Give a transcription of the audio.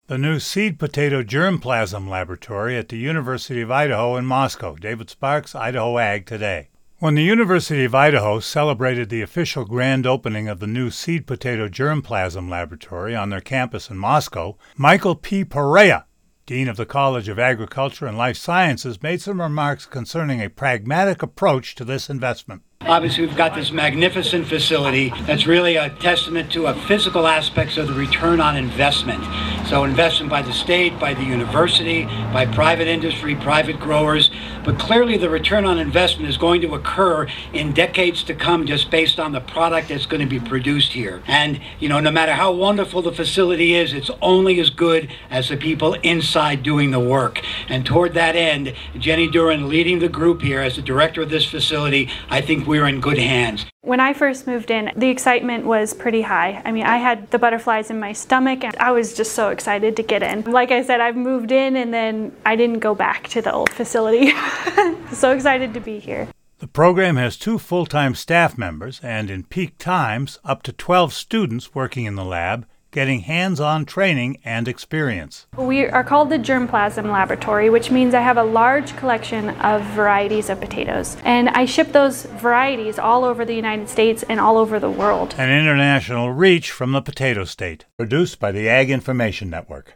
the new seed potato germplasm laboratory at the University of Idaho in Moscow. David Sparks, Idaho Ag Today. When the University of Idaho celebrated the official grand opening of the new seed potato germplasm laboratory on their campus in Moscow, Michael P. Perea, Dean of the College of Agriculture and Life Sciences, made some remarks concerning a pragmatic approach to this investment. Obviously, we've got this magnificent facility that's really a testament to physical aspects of the return on investment. So investment by the state, by the university, by private industry, private growers. But clearly the return on investment is going to occur in decades to come just based on the product that's going to be produced here. And, no matter how wonderful the facility is, it's only as good as the people inside doing the work. And toward that end, Jenny Duran leading the group here as the director of this facility, I think we're in good hands. When I first moved in, the excitement was pretty high. I had the butterflies in my stomach and I was just so excited to get in. Like I said, I've moved in and then I didn't go back to the old facility. So excited to be here. The program has 2 full-time staff members and in peak times up to 12 students working in the lab, getting hands-on training and experience. We are called the Germplasm Laboratory, which means I have a large collection of varieties of potatoes. And I ship those varieties all over the United States and all over the world. An international reach from the Potato State, produced by the Ag Information Network.